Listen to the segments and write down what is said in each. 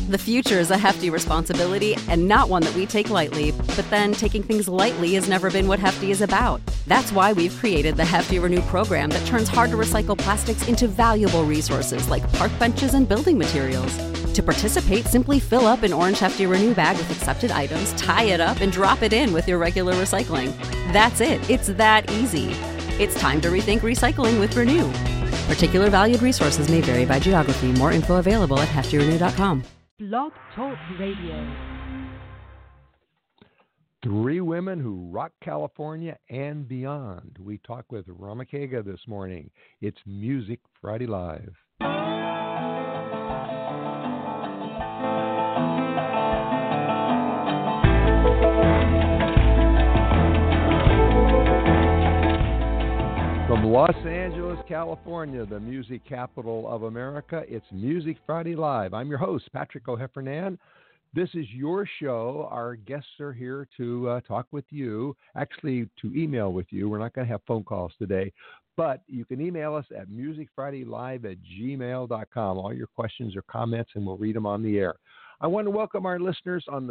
The future is a hefty responsibility and not one that we take lightly, but then taking things lightly has never been what Hefty is about. That's why we've created the Hefty Renew program that turns hard-to-recycle plastics into valuable resources like park benches and building materials. To participate, simply fill up an orange Hefty Renew bag with accepted items, tie it up, and drop it in with your regular recycling. That's it. It's that easy. It's time to rethink recycling with Renew. Particular valued resources may vary by geography. More info available at heftyrenew.com. Blog Talk Radio. Three women who rock California and beyond. We talk with Rama Kega this morning. It's Music Friday Live. From Los Angeles, California, the music capital of America, it's Music Friday Live. I'm your host, Patrick O'Heffernan. This is your show. Our guests are here to talk with you, actually to email with you. We're not going to have phone calls today, but you can email us at musicfridaylive@gmail.com. All your questions or comments, and we'll read them on the air. I want to welcome our listeners on the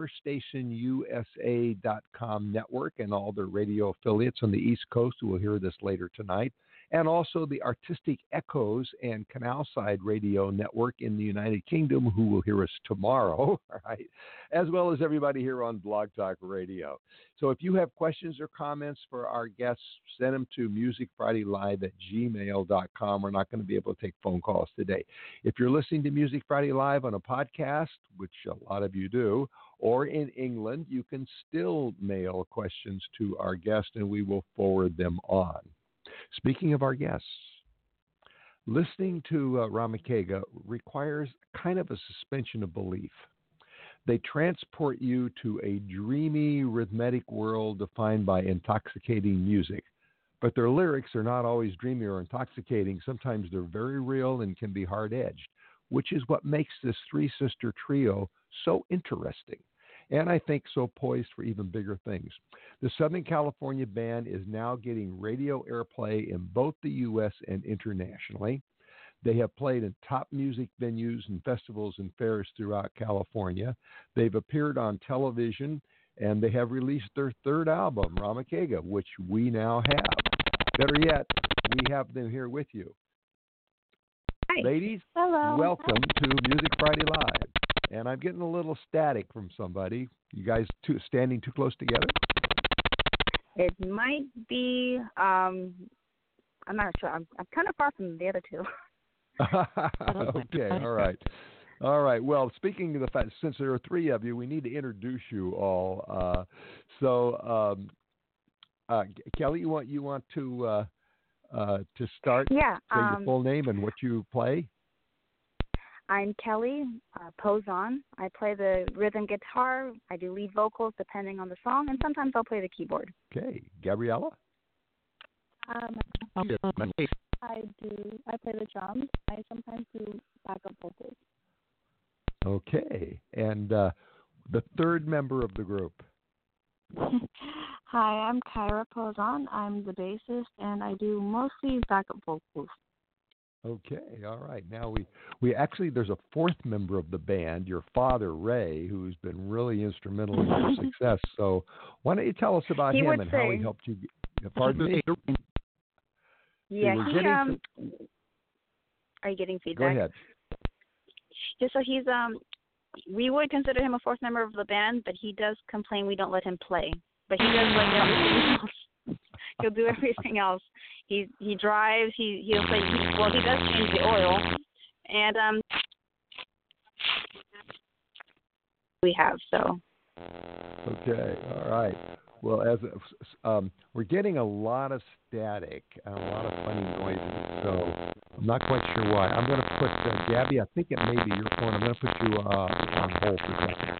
CyberstationUSA.com network and all their radio affiliates on the East Coast who will hear this later tonight, and also the Artistic Echoes and Canalside Radio Network in the United Kingdom who will hear us tomorrow, right? As well as everybody here on Blog Talk Radio. So if you have questions or comments for our guests, send them to musicfridaylive@gmail.com. We're not going to be able to take phone calls today. If you're listening to Music Friday Live on a podcast, which a lot of you do, or in England, you can still mail questions to our guest and we will forward them on. Speaking of our guests, listening to Rama Kega requires kind of a suspension of belief. They transport you to a dreamy, rhythmic world defined by intoxicating music. But their lyrics are not always dreamy or intoxicating. Sometimes they're very real and can be hard-edged, which is what makes this three-sister trio so interesting, and I think so poised for even bigger things. The Southern California band is now getting radio airplay in both the U.S. and internationally. They have played in top music venues and festivals and fairs throughout California. They've appeared on television, and they have released their third album, Rama Kega, which we now have. Better yet, we have them here with you. Hi. Ladies, hello. Welcome to Music Friday Live. And I'm getting a little static from somebody. You guys standing too close together? It might be, I'm not sure. I'm kind of far from the other two. Okay, all right. All right. Well, speaking of the fact, since there are three of you, we need to introduce you all. Kelly, you want to start? Yeah. Say your full name and what you play. I'm Kelly Pozon. I play the rhythm guitar. I do lead vocals depending on the song, and sometimes I'll play the keyboard. Okay. Gabriella? I play the drums. I sometimes do backup vocals. Okay. And the third member of the group. Hi, I'm Kyra Pozon. I'm the bassist, and I do mostly backup vocals. Okay, all right. Now we actually, there's a fourth member of the band, your father, Ray, who's been really instrumental in your success. So why don't you tell us about him and how he helped you? Pardon me? Yeah, are you getting feedback? Go ahead. Just so he's, we would consider him a fourth member of the band, but he does complain we don't let him play. But he does like everything else. He'll do everything else. He drives. He'll play. Well, he does change the oil, and we have so. Okay. All right. Well, as we're getting a lot of static and a lot of funny noises, so I'm not quite sure why. I'm going to put Gabby. I think it may be your phone. I'm going to put you on hold for a second.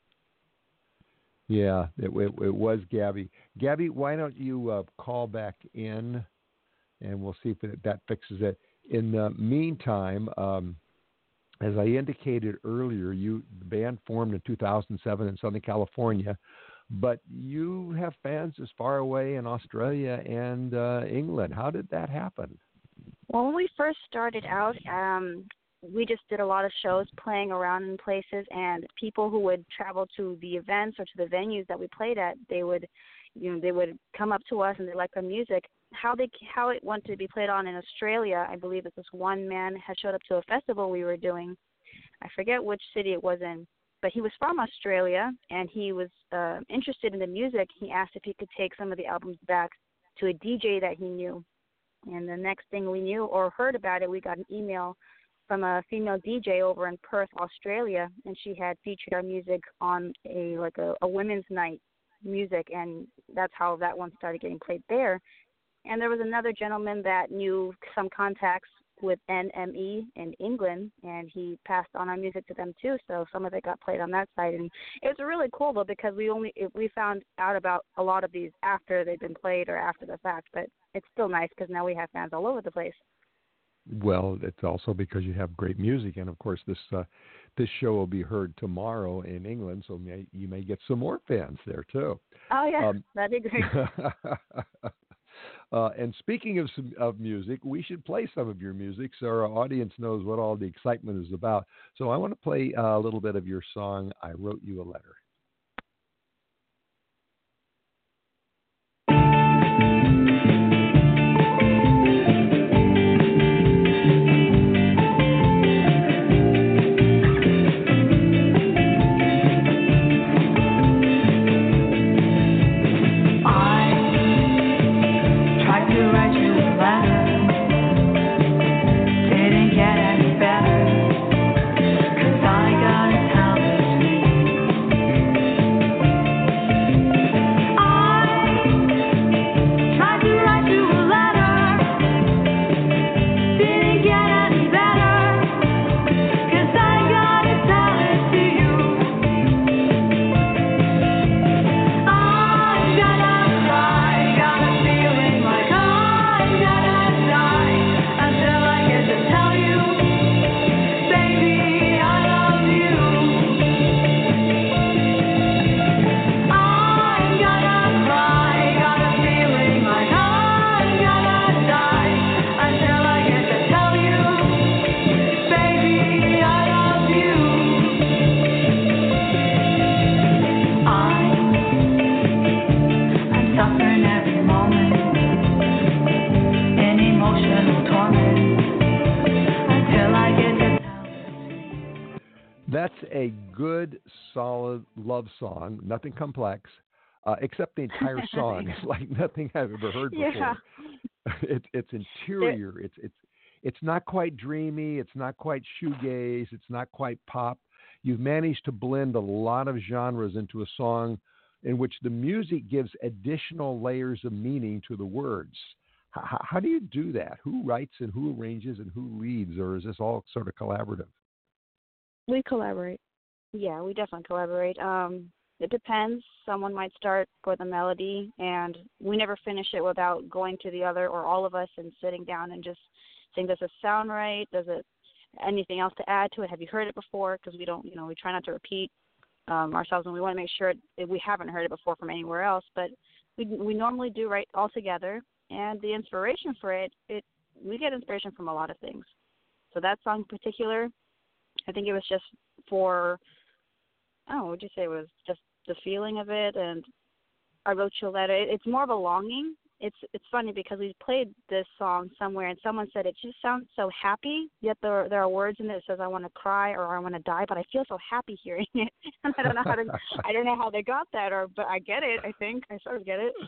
Yeah, it was Gabby. Gabby, why don't you call back in, and we'll see if that fixes it. In the meantime, as I indicated earlier, the band formed in 2007 in Southern California, but you have fans as far away in Australia and England. How did that happen? Well, when we first started out, we just did a lot of shows playing around in places, and people who would travel to the events or to the venues that we played at, they would come up to us and they liked our music. How it wanted to be played on in Australia, I believe that this one man had showed up to a festival we were doing. I forget which city it was in, but he was from Australia, and he was interested in the music. He asked if he could take some of the albums back to a DJ that he knew. And the next thing we knew or heard about it, we got an email from a female DJ over in Perth, Australia, and she had featured our music on a women's night music, and that's how that one started getting played there. And there was another gentleman that knew some contacts with NME in England, and he passed on our music to them too, so some of it got played on that side. And it was really cool, though, because we found out about a lot of these after they've been played or after the fact, but it's still nice because now we have fans all over the place. Well, it's also because you have great music, and of course this show will be heard tomorrow in England, so you may get some more fans there too. Oh yeah, that'd be great. And speaking of music, we should play some of your music so our audience knows what all the excitement is about. So I want to play a little bit of your song, I Wrote You a Letter. That's a good, solid love song. Nothing complex, except the entire song is like nothing I've ever heard before. Yeah. It's interior. It's not quite dreamy. It's not quite shoegaze. It's not quite pop. You've managed to blend a lot of genres into a song in which the music gives additional layers of meaning to the words. How do you do that? Who writes and who arranges and who leads, or is this all sort of collaborative? We collaborate. Yeah, we definitely collaborate. It depends. Someone might start with a melody, and we never finish it without going to the other or all of us and sitting down and just saying, does it sound right? Does it anything else to add to it? Have you heard it before? Because we don't, we try not to repeat ourselves, and we want to make sure we haven't heard it before from anywhere else. But we normally do write all together, and the inspiration for it we get inspiration from a lot of things. So that song in particular, I think it was just for, would you say it was just the feeling of it, and I Wrote You a Letter. It's more of a longing. It's funny because we played this song somewhere, and someone said it just sounds so happy, yet there are words in it that says I want to cry or I want to die, but I feel so happy hearing it. And I don't know how they got that, but I get it. I think I sort of get it.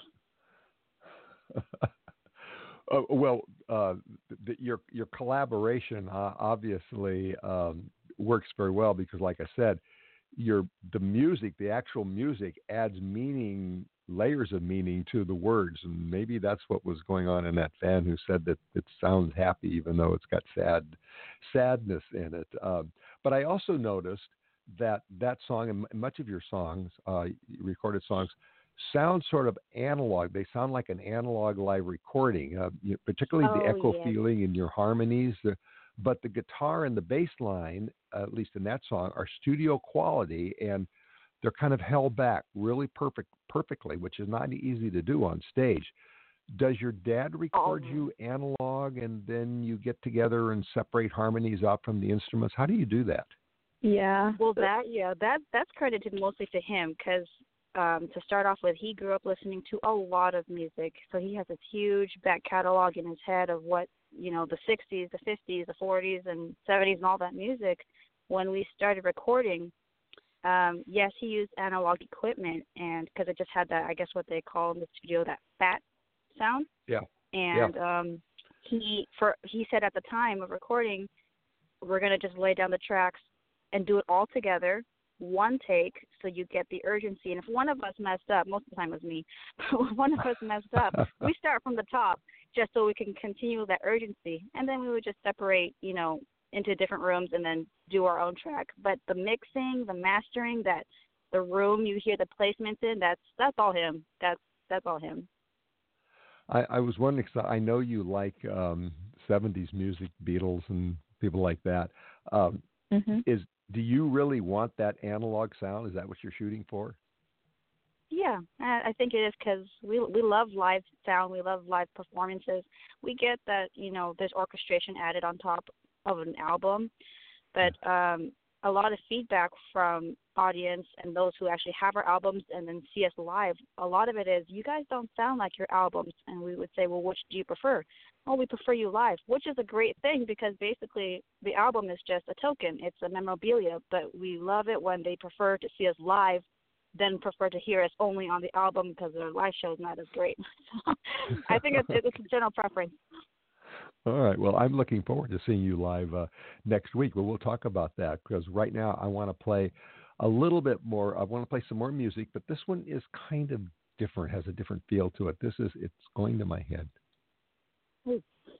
Your collaboration obviously works very well because, like I said, the music, the actual music, adds meaning, layers of meaning to the words, and maybe that's what was going on in that fan who said that it sounds happy even though it's got sadness in it. But I also noticed that song and much of your songs, recorded songs, sound sort of analog. They sound like an analog live recording, particularly the echo feeling in your harmonies. But the guitar and the bass line, at least in that song, are studio quality, and they're kind of held back really perfectly, which is not easy to do on stage. Does your dad record you analog, and then you get together and separate harmonies out from the instruments? How do you do that? Yeah. Well, that's credited mostly to him because to start off with, he grew up listening to a lot of music, so he has this huge back catalog in his head of what the 60s, the 50s, the 40s, and 70s, and all that music. When we started recording, yes, he used analog equipment, and because it just had that, I guess what they call in the studio, that fat sound. Yeah. And he said at the time of recording, we're gonna just lay down the tracks and do it all together, one take, so you get the urgency. And if one of us messed up, most of the time it was me, but if one of us messed up, we start from the top just so we can continue that urgency. And then we would just separate, into different rooms and then do our own track. But the mixing, the mastering, the room you hear the placements in, that's all him. That's all him. I was wondering, because I know you like 70s music, Beatles and people like that. Do you really want that analog sound? Is that what you're shooting for? Yeah, I think it is because we love live sound. We love live performances. We get that, there's orchestration added on top of an album, but a lot of feedback from audience and those who actually have our albums and then see us live, a lot of it is, you guys don't sound like your albums. And we would say, well, which do you prefer? Oh, we prefer you live, which is a great thing because basically the album is just a token. It's a memorabilia, but we love it when they prefer to see us live than prefer to hear us only on the album because their live show is not as great. So I think it's a general preference. All right. Well, I'm looking forward to seeing you live next week, but we'll talk about that because right now I want to play a little bit more. I want to play some more music, but this one is kind of different, has a different feel to it. It's Going to My Head. Ooh.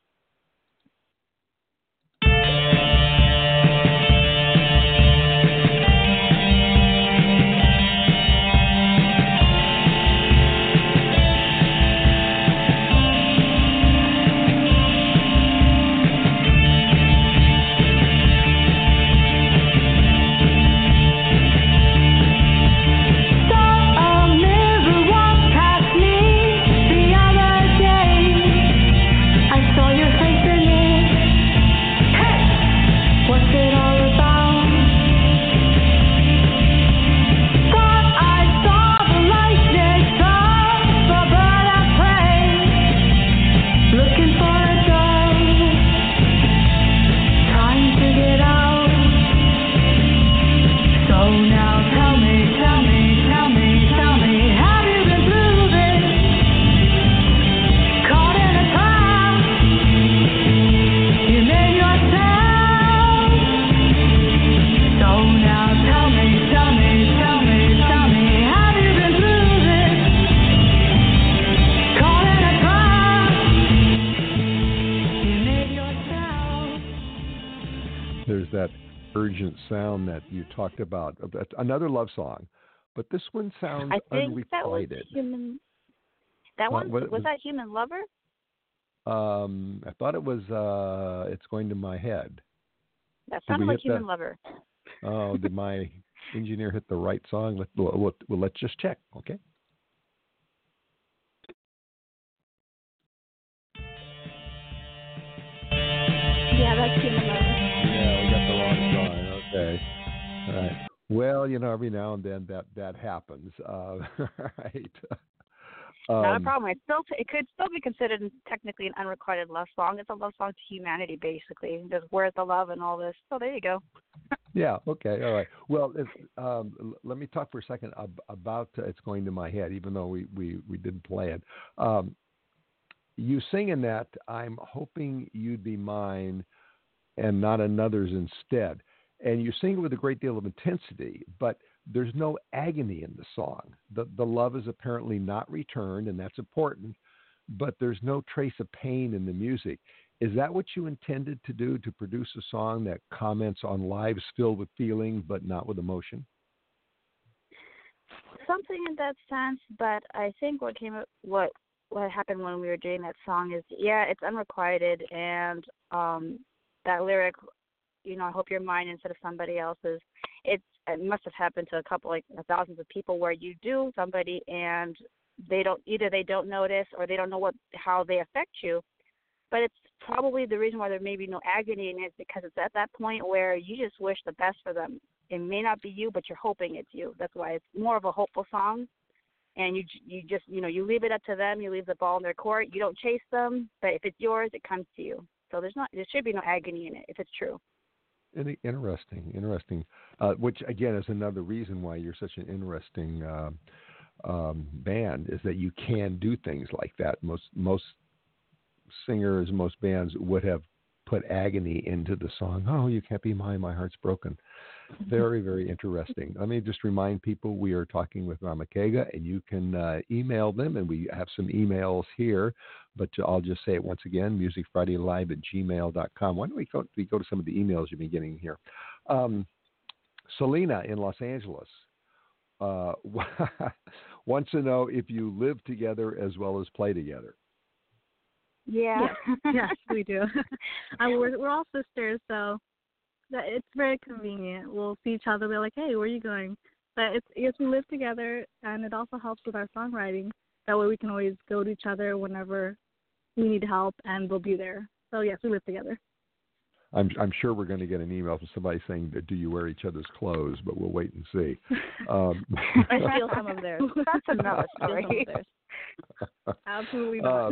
Urgent sound that you talked about. Another love song, but this one sounds unrequited. That was Human. That one was that Human Lover? I thought it was. It's Going to My Head. That sounded like Human Lover. Oh, did my engineer hit the right song? Let's just check. Okay. Yeah, that's Human Lover. Okay. All right. Well, every now and then that happens. Right. Not a problem. It could still be considered technically an unrecorded love song. It's a love song to humanity, basically. Just where's the love and all this. So there you go. Yeah. Okay. All right. Well, let me talk for a second about It's Going to My Head, even though we didn't play it. You sing in that, I'm hoping you'd be mine and not another's instead. And you sing it with a great deal of intensity, but there's no agony in the song. The love is apparently not returned, and that's important, but there's no trace of pain in the music. Is that what you intended to do, to produce a song that comments on lives filled with feeling but not with emotion? Something in that sense, but I think what happened when we were doing that song is, it's unrequited, and that lyric, I hope you're mine instead of somebody else's. It must have happened to a couple, thousands of people, where you do somebody and they don't notice or they don't know how they affect you. But it's probably the reason why there may be no agony in it, because it's at that point where you just wish the best for them. It may not be you, but you're hoping it's you. That's why it's more of a hopeful song. And you just, you leave it up to them. You leave the ball in their court. You don't chase them, but if it's yours, it comes to you. So there should be no agony in it if it's true. Interesting. Which again is another reason why you're such an interesting band, is that you can do things like that. Most singers, most bands would have put agony into the song. Oh, you can't be mine, my heart's broken. Very, very interesting. Let me just remind people we are talking with Ramakega, and you can email them, and we have some emails here, but I'll just say it once again, musicfridaylive@gmail.com. Why don't we go to some of the emails you've been getting here? Selena in Los Angeles wants to know if you live together as well as play together. Yeah. Yes, we do. We're all sisters, so it's very convenient. We'll see each other. We're like, hey, where are you going? But we live together, and it also helps with our songwriting. That way we can always go to each other whenever we need help, and we'll be there. So, yes, we live together. I'm sure we're going to get an email from somebody saying, do you wear each other's clothes? But we'll wait and see. I steal some of theirs. That's another story. Absolutely not.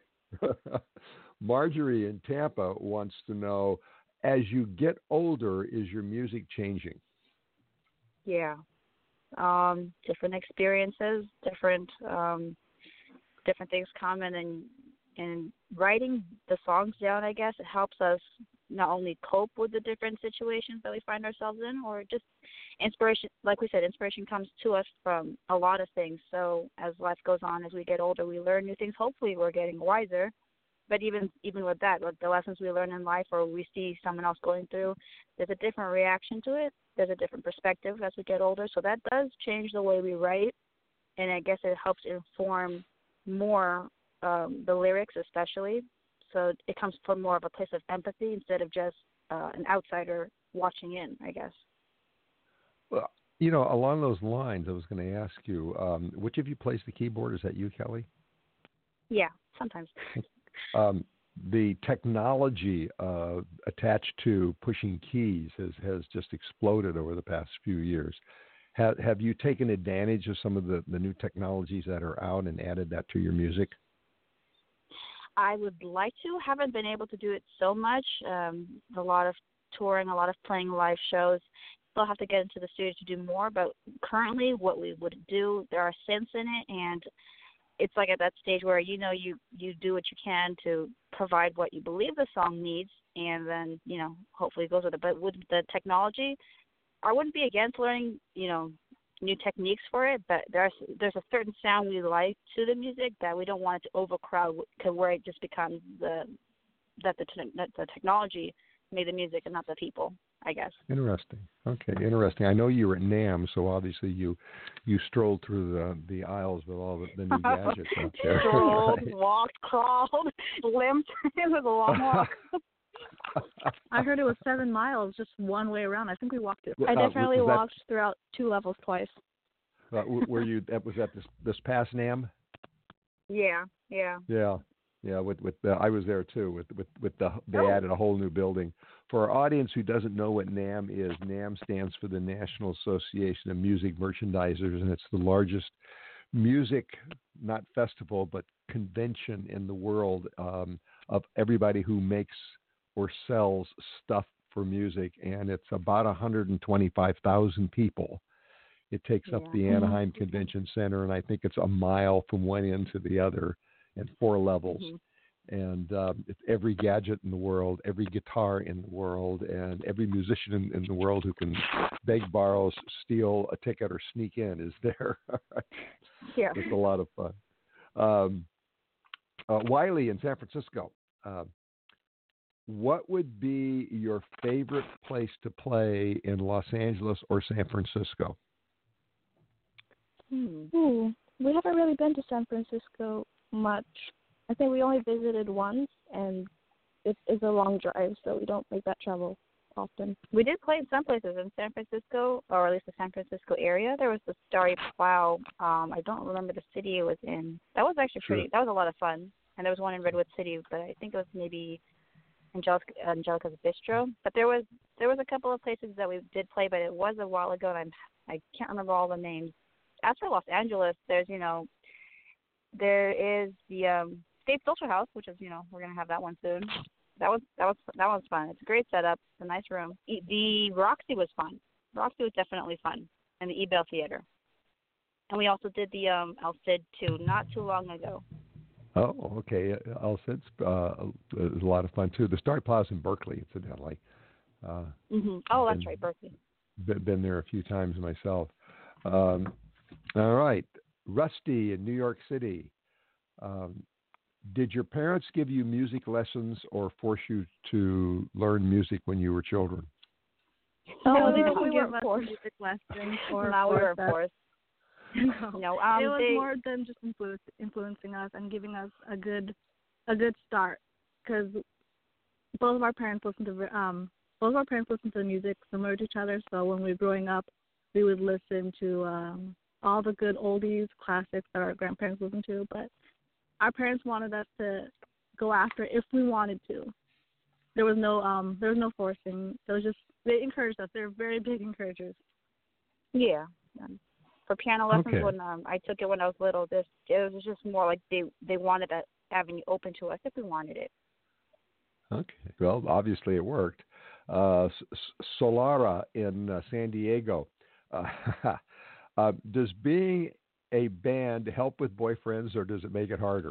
Marjorie in Tampa wants to know, as you get older, is your music changing? Yeah. Different experiences, different things come in, and writing the songs down, I guess, it helps us not only cope with the different situations that we find ourselves in, or just inspiration. Like we said, inspiration comes to us from a lot of things. So as life goes on, as we get older, we learn new things. Hopefully we're getting wiser. But even with that, like the lessons we learn in life, or we see someone else going through, there's a different reaction to it. There's a different perspective as we get older. So that does change the way we write, and I guess it helps inform more the lyrics, especially. So it comes from more of a place of empathy instead of just an outsider watching in, I guess. Well, along those lines, I was going to ask you, which of you plays the keyboard? Is that you, Kelly? Yeah, sometimes. The technology attached to pushing keys has just exploded over the past few years. Have you taken advantage of some of the new technologies that are out and added that to your music? I would like to. Haven't been able to do it so much. A lot of touring, a lot of playing live shows. Still have to get into the studio to do more. But currently, what we would do, there are synths in it, and it's like at that stage where you do what you can to provide what you believe the song needs, and then hopefully it goes with it. But with the technology, I wouldn't be against learning new techniques for it, but there's a certain sound we like to the music that we don't want it to overcrowd to where it just becomes the technology made the music and not the people, I guess. Interesting. Okay, interesting. I know you were at NAMM, so obviously you strolled through the aisles with all the new gadgets out there. Strolled, walked, crawled, limped. It was a long walk. I heard it was 7 miles just one way around. I think we walked it. I definitely walked throughout 2 levels twice. Were you? Was that this past NAMM? Yeah. Yeah. With I was there too. They added a whole new building. For our audience who doesn't know what NAMM is, NAMM stands for the National Association of Music Merchandisers, and it's the largest music, not festival, but convention in the world of everybody who makes or sells stuff for music, and it's about 125,000 people. It takes up the Anaheim Convention Center, and I think it's a mile from one end to the other, and 4 levels. And it's every gadget in the world, every guitar in the world, and every musician in the world who can beg, borrow, steal a ticket, or sneak in is there. Yeah. It's a lot of fun. Wiley in San Francisco. What would be your favorite place to play in Los Angeles or San Francisco? We haven't really been to San Francisco much. I think we only visited once, and it's a long drive, so we don't make that travel often. We did play in some places in San Francisco, or at least the San Francisco area. There was the Starry Plow. I don't remember the city it was in. That was actually pretty. That was a lot of fun. And there was one in Redwood City, but I think it was maybe Angelica's Bistro. But there was a couple of places that we did play, but it was a while ago, and I can't remember all the names. As for Los Angeles, there is the State Social House, which is we're gonna have that one soon. That was fun. It's a great setup. It's a nice room. The Roxy was fun. Roxy was definitely fun, and the Ebell Theater. And we also did the El Cid too, not too long ago. Oh, okay. El Cid's is a lot of fun too. The Starry Plaza in Berkeley, incidentally. Oh, that's right, Berkeley. Been there a few times myself. All right, Rusty in New York City. Did your parents give you music lessons or force you to learn music when you were children? No, they didn't give us music lessons or no, we were forced. No, it was more than just influencing us and giving us a good start, because both of our parents listened to the music similar to each other. So when we were growing up, we would listen to all the good oldies, classics that our grandparents listened to. But our parents wanted us to go after it if we wanted to. There was no forcing. It was just, they encouraged us. They're very big encouragers. Yeah. For piano lessons, when I took it when I was little, it was just more like they wanted that avenue open to us if we wanted it. Okay. Well, obviously it worked. Solara in San Diego. Does being a band help with boyfriends, or does it make it harder?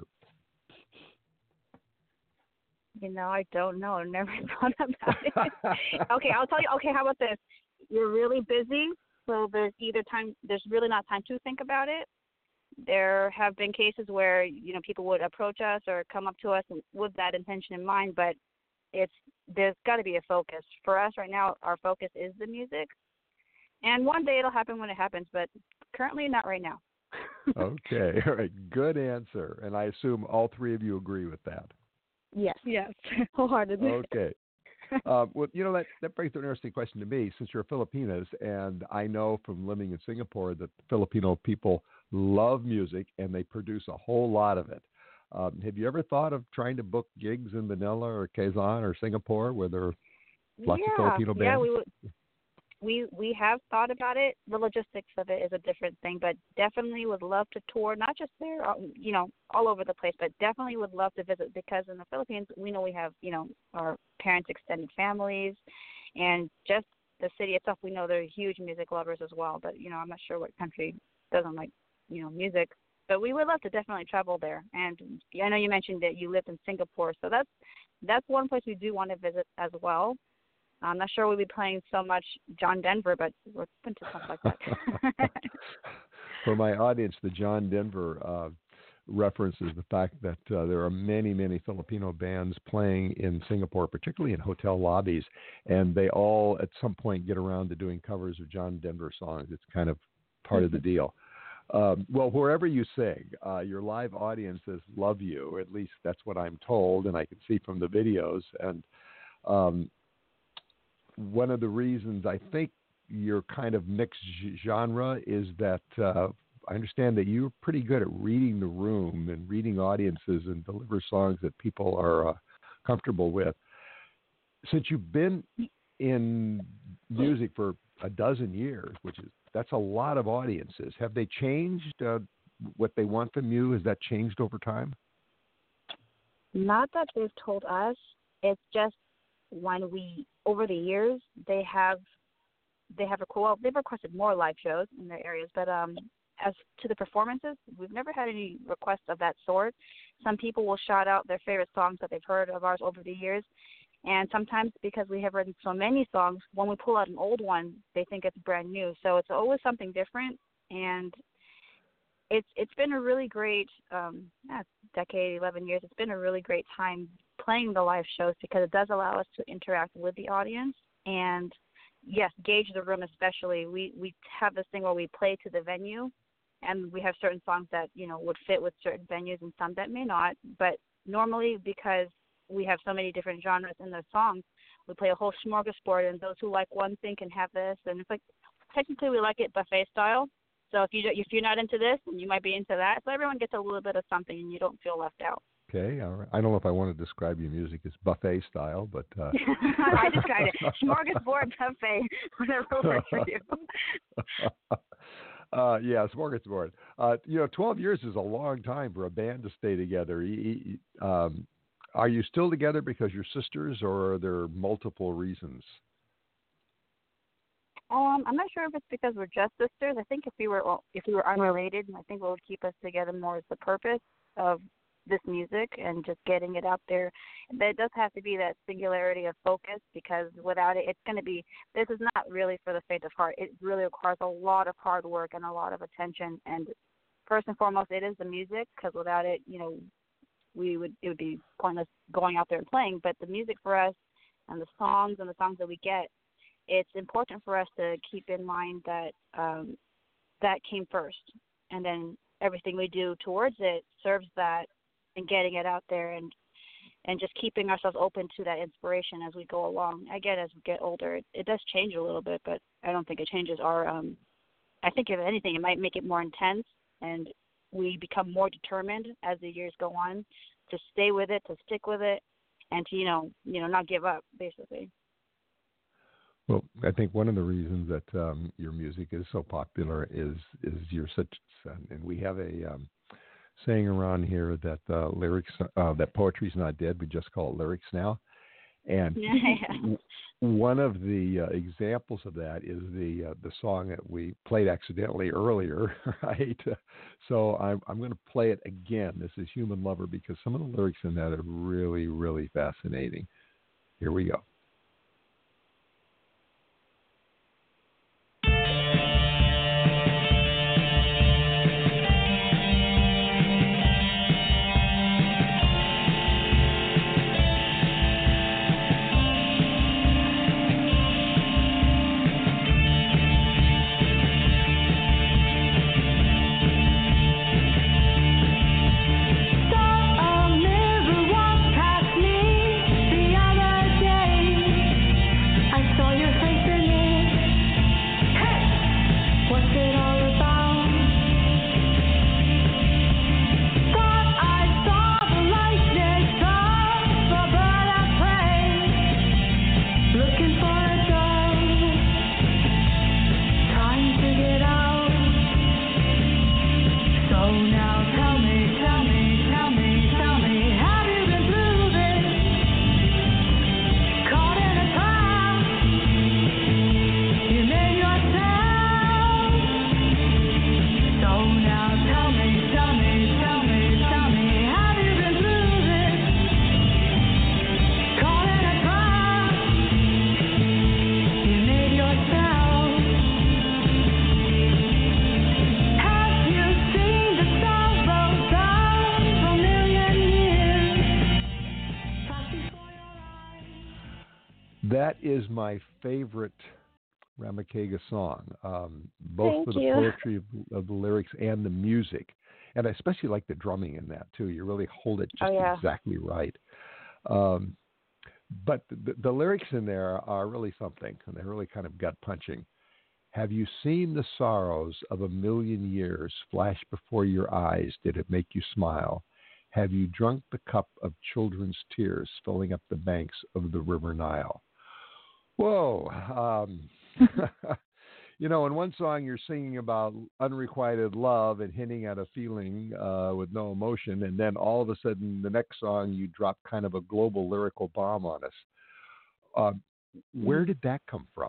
I don't know. I've never thought about it. Okay, I'll tell you. Okay, how about this? You're really busy, so there's really not time to think about it. There have been cases where, people would approach us or come up to us with that intention in mind, but there's got to be a focus. For us right now, our focus is the music. And one day it'll happen when it happens, but currently not right now. Okay. All right. Good answer. And I assume all three of you agree with that. Yes. Wholeheartedly. Okay. Well, that brings an interesting question to me, since you're Filipinas, and I know from living in Singapore that Filipino people love music and they produce a whole lot of it. Have you ever thought of trying to book gigs in Manila or Quezon or Singapore where there are lots of Filipino bands? Yeah, we have thought about it. The logistics of it is a different thing, but definitely would love to tour, not just there, all over the place, but definitely would love to visit, because in the Philippines, we know we have, our parents' extended families, and just the city itself, we know they're huge music lovers as well, but, I'm not sure what country doesn't like, music, but we would love to definitely travel there. And I know you mentioned that you lived in Singapore, so that's one place we do want to visit as well. I'm not sure we'll be playing so much John Denver, but we're open to stuff like that. For my audience, the John Denver references the fact that there are many, many Filipino bands playing in Singapore, particularly in hotel lobbies, and they all at some point get around to doing covers of John Denver songs. It's kind of part of the deal. Well, wherever you sing, your live audiences love you. At least that's what I'm told, and I can see from the videos. And one of the reasons I think you're kind of mixed genre is that I understand that you're pretty good at reading the room and reading audiences and deliver songs that people are comfortable with. Since you've been in music for a dozen years, that's a lot of audiences. Have they changed what they want from you? Has that changed over time? Not that they've told us. It's just when over the years, they've requested more live shows in their areas. But as to the performances, we've never had any requests of that sort. Some people will shout out their favorite songs that they've heard of ours over the years. And sometimes, because we have written so many songs, when we pull out an old one, they think it's brand new. So it's always something different. And it's been a really great decade, 11 years. It's been a really great time playing the live shows, because it does allow us to interact with the audience and, yes, gauge the room especially. We have this thing where we play to the venue, and we have certain songs that, would fit with certain venues and some that may not. But normally, because we have so many different genres in those songs, we play a whole smorgasbord, and those who like one thing can have this. And it's like technically we like it buffet style. So if you're not into this, then you might be into that. So everyone gets a little bit of something, and you don't feel left out. Okay, all right. I don't know if I want to describe your music as buffet style, but I described it smorgasbord, buffet, whatever works for you. Yeah, smorgasbord. 12 years is a long time for a band to stay together. Are you still together because you're sisters, or are there multiple reasons? I'm not sure if it's because we're just sisters. I think if we were unrelated, I think what would keep us together more is the purpose of this music and just getting it out there. But it does have to be that singularity of focus, because without it, this is not really for the faint of heart. It really requires a lot of hard work and a lot of attention. And first and foremost, it is the music, because without it, it would be pointless going out there and playing. But the music for us and the songs that we get, it's important for us to keep in mind that that came first, and then everything we do towards it serves that, and getting it out there and just keeping ourselves open to that inspiration as we go along. Again, as we get older, it does change a little bit, but I don't think it changes our I think if anything, it might make it more intense, and we become more determined as the years go on to stay with it, to stick with it, and to, not give up, basically. Well, I think one of the reasons that your music is so popular is you're such, and we have a saying around here that lyrics, that poetry's not dead, we just call it lyrics now. And one of the examples of that is the song that we played accidentally earlier, right? So I'm going to play it again. This is Human Lover, because some of the lyrics in that are really, really fascinating. Here we go. That is my favorite Ramacayga song, both for the poetry of the lyrics and the music. And I especially like the drumming in that, too. You really hold it just exactly right. But the lyrics in there are really something, and they're really kind of gut-punching. Have you seen the sorrows of a million years flash before your eyes? Did it make you smile? Have you drunk the cup of children's tears filling up the banks of the river Nile? Whoa. In one song you're singing about unrequited love and hinting at a feeling with no emotion, and then all of a sudden the next song you drop kind of a global lyrical bomb on us. Where did that come from?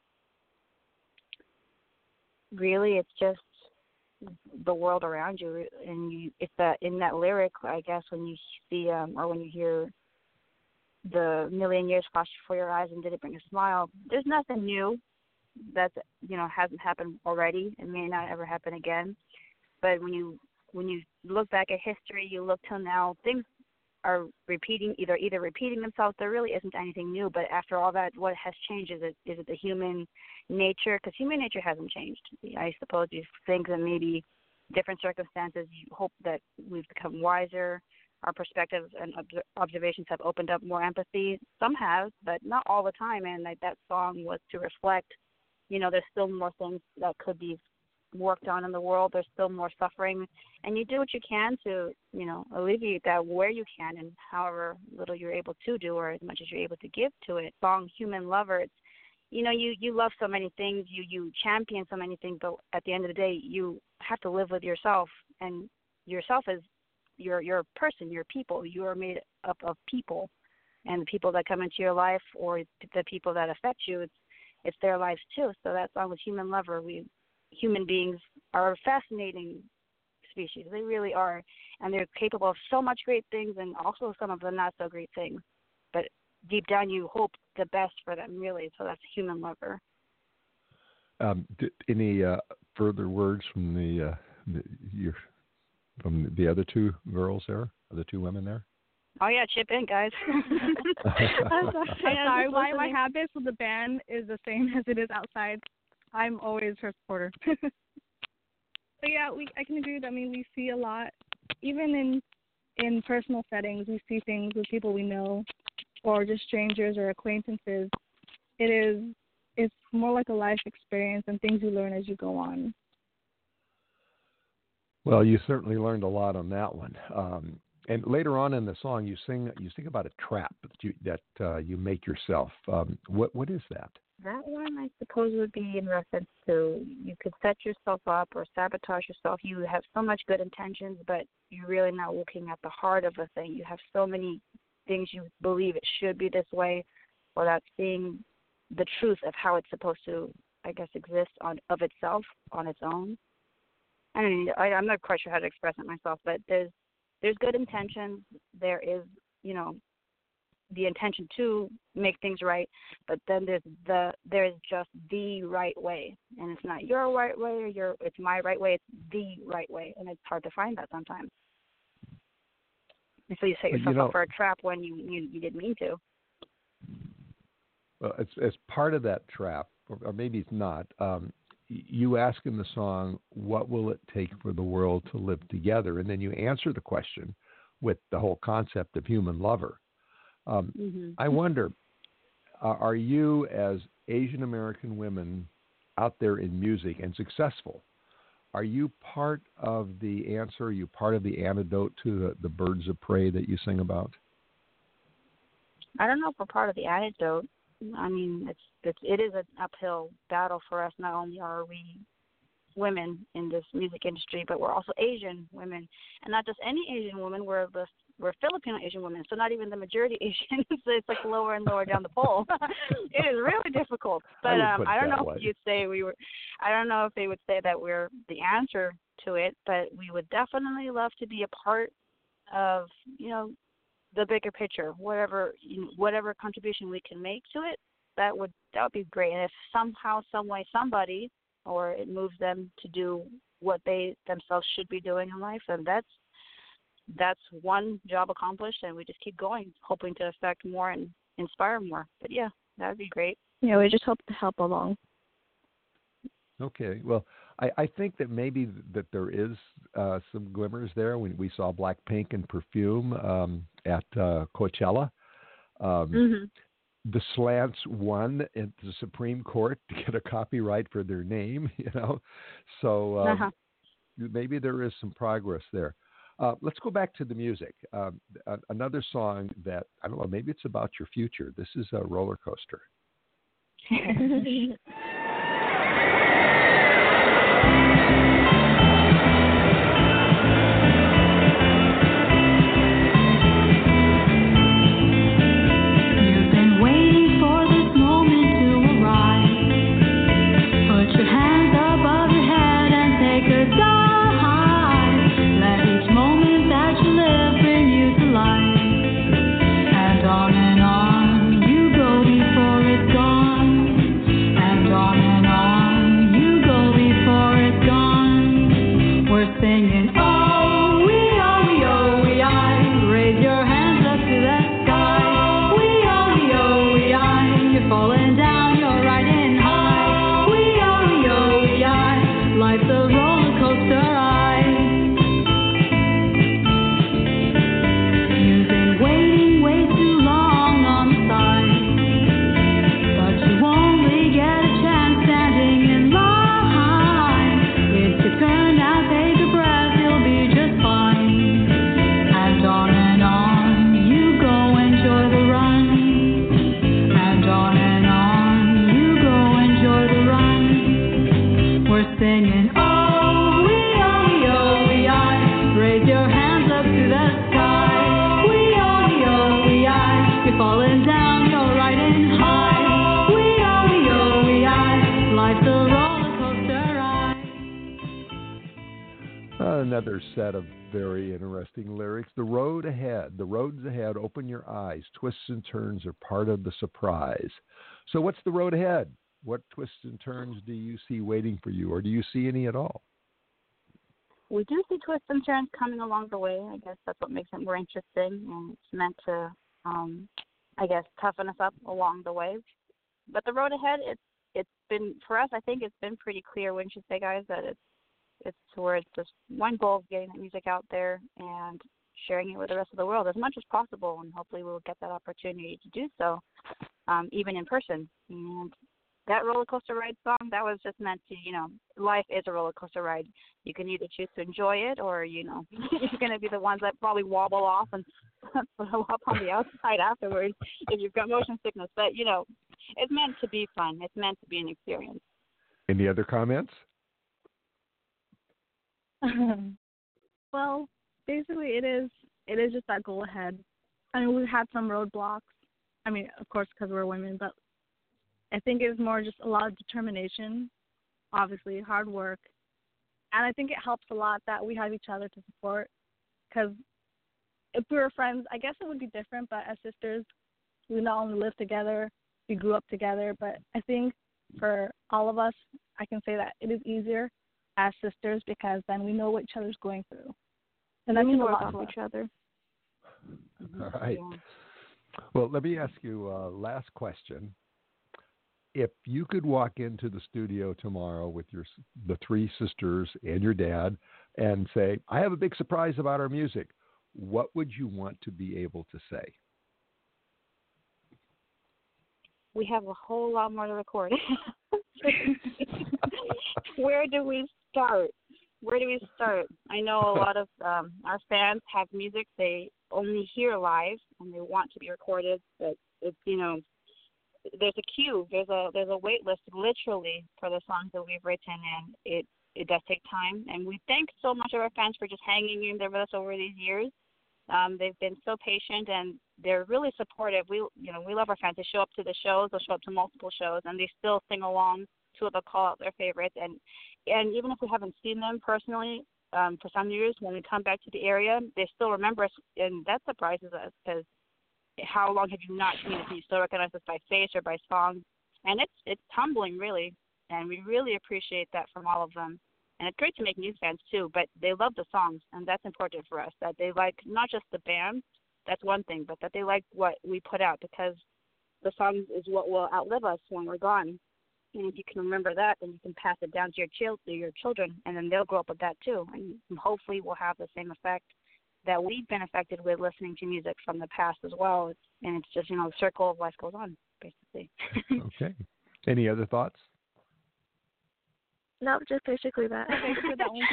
Really, it's just the world around you, and it's that in that lyric, I guess, when you see or when you hear the million years flash before your eyes and did it bring a smile, there's nothing new that hasn't happened already. It may not ever happen again. But when you look back at history, you look till now, things are repeating, either repeating themselves. There really isn't anything new. But after all that, what has changed? Is it the human nature? Because human nature hasn't changed. I suppose you think that maybe different circumstances, you hope that we've become wiser, our perspectives and observations have opened up more empathy. Some have, but not all the time. And that song was to reflect, there's still more things that could be worked on in the world. There's still more suffering, and you do what you can to, alleviate that where you can, and however little you're able to do, or as much as you're able to give to it. Song "Human Lover." It's, you love so many things, you champion so many things, but at the end of the day, you have to live with yourself, and yourself is your person, your people. You are made up of people, and the people that come into your life, or the people that affect you, it's their lives too. So that song was "Human Lover." Human beings are a fascinating species. They really are. And they're capable of so much great things, and also some of the not so great things. But deep down, you hope the best for them, really. So that's "Human Lover." Any further words from from the other two girls there, the two women there? Oh, yeah, chip in, guys. I'm sorry. My habits with the band is the same as it is outside. I'm always her supporter. But yeah, I can agree with that. I mean, we see a lot, even in personal settings. We see things with people we know, or just strangers or acquaintances. It's more like a life experience and things you learn as you go on. Well, you certainly learned a lot on that one. And later on in the song, you sing about a trap that you make yourself. What is that? That one, I suppose, would be in reference to you could set yourself up or sabotage yourself. You have so much good intentions, but you're really not looking at the heart of a thing. You have so many things you believe it should be this way, without seeing the truth of how it's supposed to, I guess, exist of itself on its own. I mean, I'm not quite sure how to express it myself, but there's good intentions. There is, the intention to make things right, but then there's just the right way, and it's not your right way or it's my right way. It's the right way, and it's hard to find that sometimes. And so you set yourself up for a trap when you didn't mean to. Well, as part of that trap, or maybe it's not. You ask in the song, "What will it take for the world to live together?" And then you answer the question with the whole concept of human lover. I wonder, are you, as Asian American women out there in music and successful, are you part of the answer? Are you part of the antidote to the birds of prey that you sing about? I don't know if we're part of the antidote. I mean, it is an uphill battle for us. Not only are we women in this music industry, but we're also Asian women, and not just any Asian woman. We're Filipino Asian women, so not even the majority Asian. So it's like lower and lower down the pole. It is really difficult. But I don't know if you'd say I don't know if they would say that we're the answer to it, but we would definitely love to be a part of, the bigger picture. Whatever contribution we can make to it, that would be great. And if somehow, some way, somebody, or it moves them to do what they themselves should be doing in life, and that's one job accomplished, and we just keep going, hoping to affect more and inspire more. But yeah, that would be great. Yeah, we just hope to help along. Okay, well, I think that maybe that there is some glimmers there. When we saw Blackpink and Perfume at Coachella. The Slants won at the Supreme Court to get a copyright for their name, So maybe there is some progress there. Let's go back to the music. Another song that, I don't know, maybe it's about your future. This is a Roller Coaster. Another set of very interesting lyrics. The roads ahead, open your eyes. Twists and turns are part of the surprise. So what's the road ahead? What twists and turns do you see waiting for you, or do you see any at all? We do see twists and turns coming along the way. I guess that's what makes it more interesting, and it's meant to, I guess, toughen us up along the way. But the road ahead, it's been, for us, I think it's been pretty clear, wouldn't you say, guys, that it's towards just one goal of getting that music out there and sharing it with the rest of the world as much as possible, and hopefully we'll get that opportunity to do so, even in person. And that roller coaster ride song, that was just meant to, life is a roller coaster ride. You can either choose to enjoy it, or, you're going to be the ones that probably wobble off and throw up on the outside afterwards if you've got motion sickness. But, it's meant to be fun. It's meant to be an experience. Any other comments? Well, basically it is just that goal ahead. I mean, we've had some roadblocks. I mean, of course, because we're women, but I think it's more just a lot of determination, obviously, hard work. And I think it helps a lot that we have each other to support, because if we were friends, I guess it would be different, but as sisters, we not only live together, we grew up together, but I think for all of us, I can say that it is easier as sisters, because then we know what each other's going through. And that means a lot to each other. All right. Well, let me ask you a last question. If you could walk into the studio tomorrow with the three sisters and your dad and say, I have a big surprise about our music, what would you want to be able to say? We have a whole lot more to record. Where do we start? I know a lot of our fans have music they only hear live and they want to be recorded, but it's, there's a queue, there's a wait list literally for the songs that we've written, and it does take time. And we thank so much of our fans for just hanging in there with us over these years. They've been so patient, and they're really supportive. We love our fans. They show up to the shows. They'll show up to multiple shows, and they still sing along to it. They'll call out their favorites. And even if we haven't seen them personally for some years, when we come back to the area, they still remember us, and that surprises us, because how long have you not seen us? You still recognize us by face or by song, and it's humbling, really. And we really appreciate that from all of them. And it's great to make new fans, too, but they love the songs, and that's important for us, that they like not just the band, that's one thing, but that they like what we put out, because the songs is what will outlive us when we're gone. And if you can remember that, then you can pass it down to your children, and then they'll grow up with that, too. And hopefully we'll have the same effect that we've been affected with listening to music from the past as well. And it's just, the circle of life goes on, basically. Okay. Any other thoughts? No, just basically that. We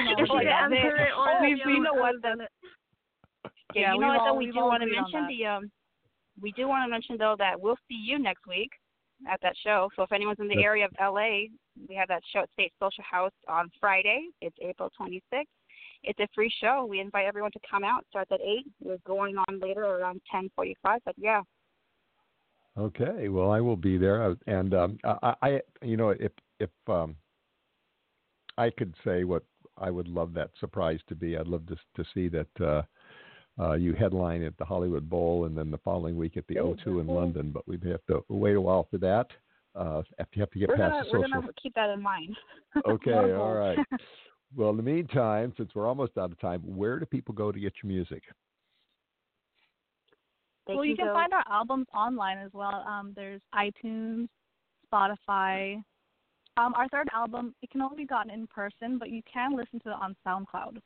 know what the. Yeah, we do want to mention we do want to mention though that we'll see you next week at that show. So if anyone's in the area of LA, we have that show at State Social House on Friday. It's April 26th. It's a free show. We invite everyone to come out. It starts at 8. We're going on later around 10:45. But yeah. Okay. Well, I will be there, and if I could say what I would love that surprise to be, I'd love to see that you headline at the Hollywood Bowl and then the following week at the O2 in London. But we have to wait a while for that. You have to get past the social. We're going to keep that in mind. Okay, all right. Well, in the meantime, since we're almost out of time, where do people go to get your music? You can find our albums online as well. There's iTunes, Spotify. Our third album, it can only be gotten in person, but you can listen to it on SoundCloud.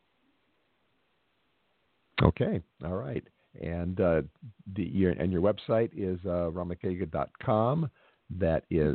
Okay, all right. And your website is ramekega.com. That is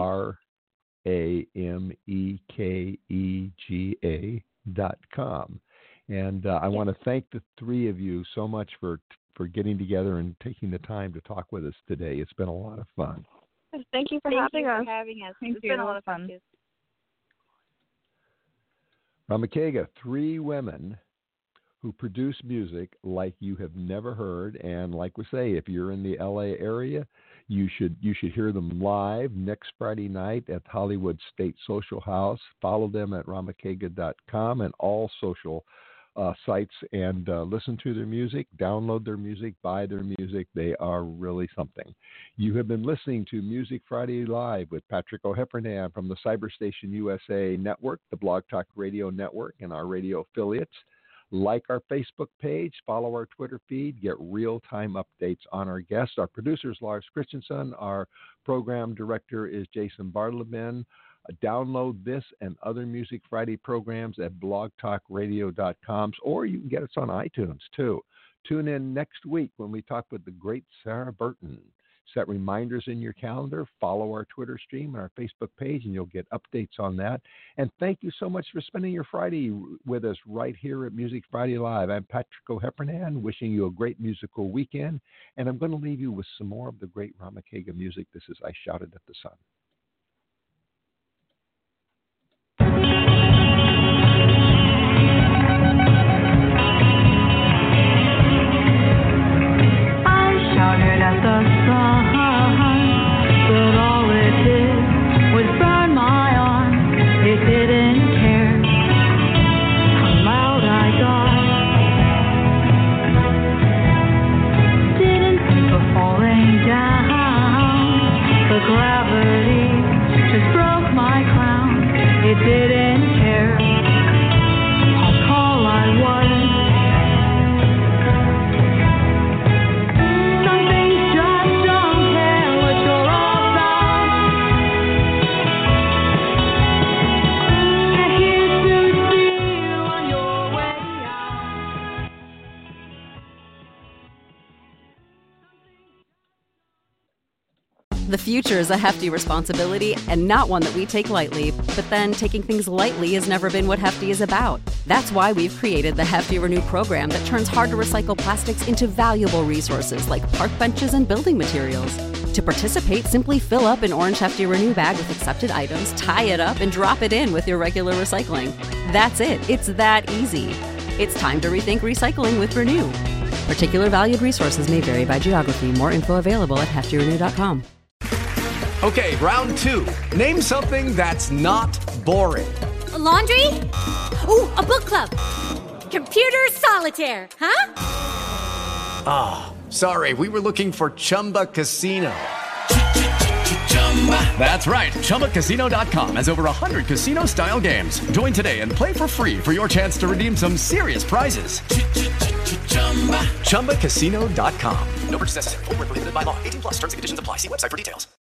RAMEKEGA.com. And I want to thank the three of you so much for getting together and taking the time to talk with us today. It's been a lot of fun. Thank you for having us. It's been a lot of fun. Ramekega, three women who produce music like you have never heard. And like we say, if you're in the LA area, you should hear them live next Friday night at Hollywood State Social House. Follow them at ramakega.com and all social sites, and listen to their music, download their music, buy their music. They are really something. You have been listening to Music Friday Live with Patrick O'Heffernan from the Cyberstation USA Network, the Blog Talk Radio Network, and our radio affiliates. Like our Facebook page, follow our Twitter feed, get real-time updates on our guests. Our producer is Lars Christensen. Our program director is Jason Bartleben. Download this and other Music Friday programs at blogtalkradio.com, or you can get us on iTunes too. Tune in next week when we talk with the great Sarah Burton. Set reminders in your calendar, follow our Twitter stream and our Facebook page, and you'll get updates on that. And thank you so much for spending your Friday with us right here at Music Friday Live. I'm Patrick O'Heffernan, wishing you a great musical weekend, and I'm going to leave you with some more of the great Ramakega music. This is I Shouted at the Sun. Shouted at the sun, but all it did was burn my arm. It didn't care how loud I got. Didn't think of falling down. The gravity just broke my crown. It didn't care how tall I was. The future is a hefty responsibility and not one that we take lightly, but then taking things lightly has never been what Hefty is about. That's why we've created the Hefty Renew program that turns hard-to-recycle plastics into valuable resources like park benches and building materials. To participate, simply fill up an orange Hefty Renew bag with accepted items, tie it up, and drop it in with your regular recycling. That's it. It's that easy. It's time to rethink recycling with Renew. Particular valued resources may vary by geography. More info available at heftyrenew.com. Okay, round two. Name something that's not boring. A laundry? Ooh, a book club. Computer solitaire, huh? Ah, sorry, we were looking for Chumba Casino. That's right, ChumbaCasino.com has over 100 casino-style games. Join today and play for free for your chance to redeem some serious prizes. ChumbaCasino.com. No purchase necessary. Void where prohibited by law. 18+ terms and conditions apply. See website for details.